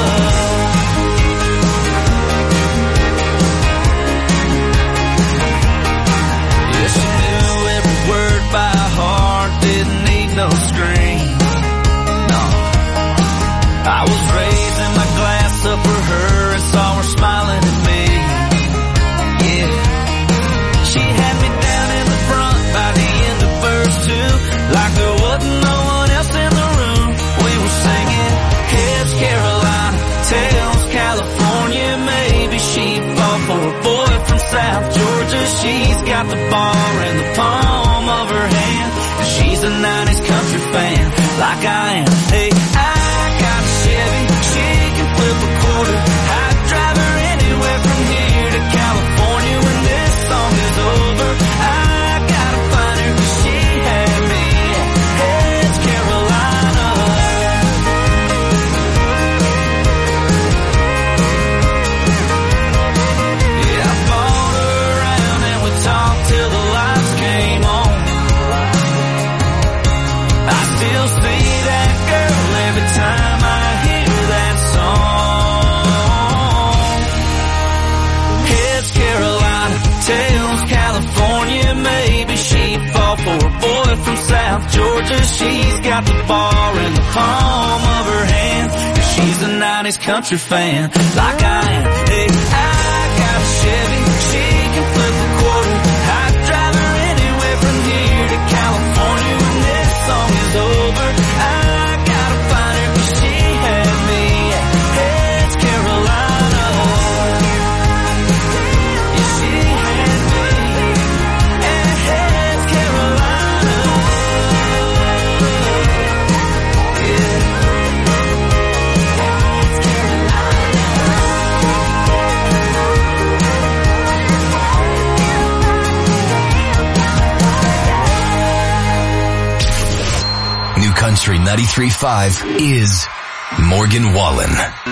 Yeah, she knew every word by a boy from South Georgia. She's got the bar in the palm of her hand, and she's a nineties country fan like I am. Hey, I got a Chevy, she can flip a quarter. I'd drive her anywhere from here to California when this song is over. I gotta find her 'cause she had me. It's Carolina. Yeah, I followed her around and we talked till the lights came on. I still see that girl every time I hear that song. It's Carolina, tells California, maybe she'd fall for a boy from South Georgia. She's got the bar in the palm of her hand, and she's a nineties country fan like I am. Hey, I got a Chevy, she can flip a quarter. I'd drive her anywhere from here to California when this song is over. I gotta find her 'cause she had me. It's Carolina. Yeah, she had me. And it's Carolina. Yeah. New Country ninety-three point five is Morgan Wallen.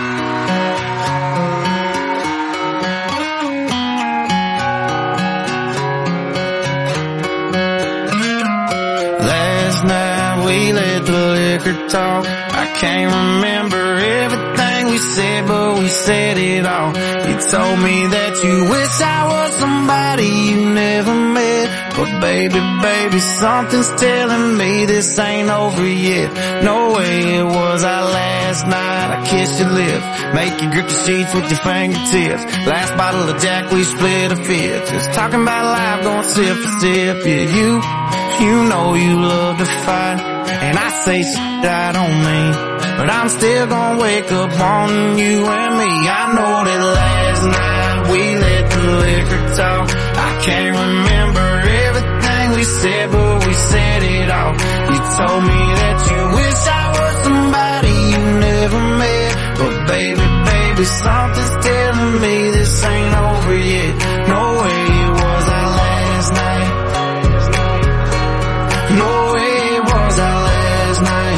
Last night we let the liquor talk. I can't remember everything we said, but we said it all. You told me that you wish I was somebody you never met. But baby, baby, something's telling me this ain't over yet. No way it was our last night. I kissed your lips, make you grip the sheets with your fingertips. Last bottle of Jack, we split a fifth. Just talking about life, going sip for sip. Yeah, you, you know you love to fight, and I say shit I don't mean, but I'm still gonna wake up wanting you and me. I know that last night we let the liquor talk. I can't remember everything we said, but we said it all. You told me that you wish I was somebody you never met. But baby, baby, something's telling me this ain't over yet. No way it was our last night. No way it was our last night.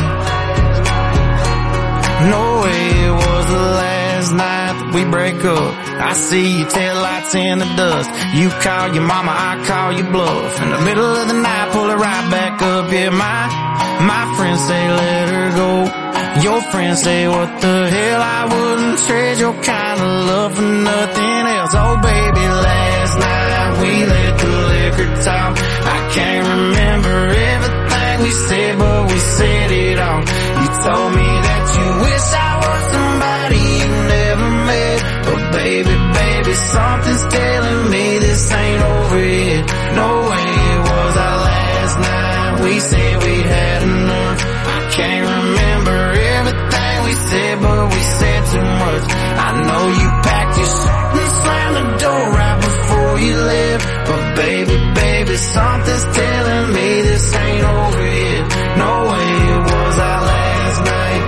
No way it was the last night that we break up. I see your taillights in the dust. You call your mama, I call your bluff. In the middle of the night, pull it right back up. Yeah, my, my friends say let her go. Your friends say what the hell, I wouldn't trade your kind of love for nothing else. Oh baby, last night we let the liquor talk. I can't remember everything we said, but we said it all. You told me that you wish I was somebody you never met. But baby, baby, something's telling me this ain't over yet. No way it was our last night. We said we'd had enough. I can't remember everything we said, but we said too much. I know you packed your shit and slammed the door right before you left. But baby, baby, something's telling me this ain't over yet. No way it was our last night.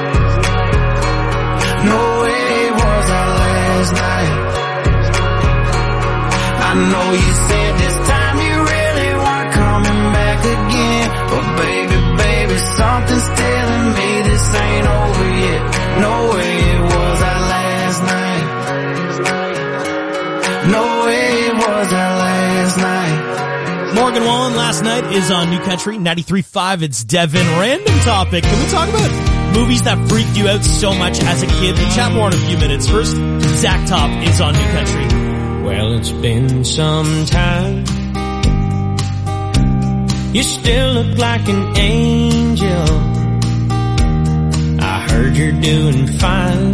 No way it was our last night. I know you said this time you really weren't coming back again. But baby, baby, something's telling me this ain't over yet. No way it was our last night. No way it was our last night. Morgan Wallen, Last Night is on New Country ninety-three point five. It's Devin. Random topic. Can we talk about movies that freaked you out so much as a kid? We'll chat more in a few minutes. First, Zach Top is on New Country. Well, it's been some time. You still look like an angel. I heard you're doing fine.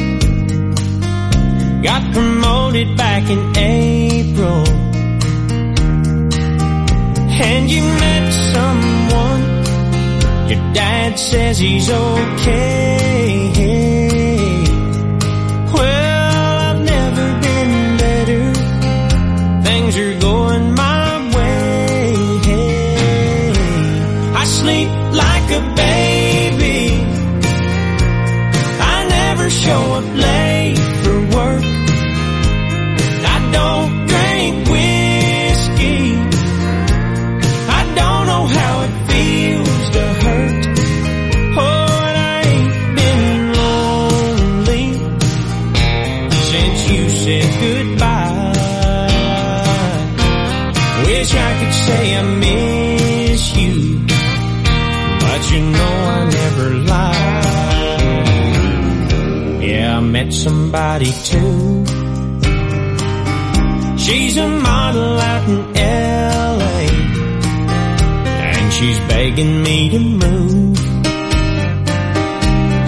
Got promoted back in April. And you met someone. Your dad says he's okay. Well, I've never been better. goodbye. Wish I could say I miss you, but you know I never lied. Yeah, I met somebody too. She's a model out in L A, and she's begging me to move.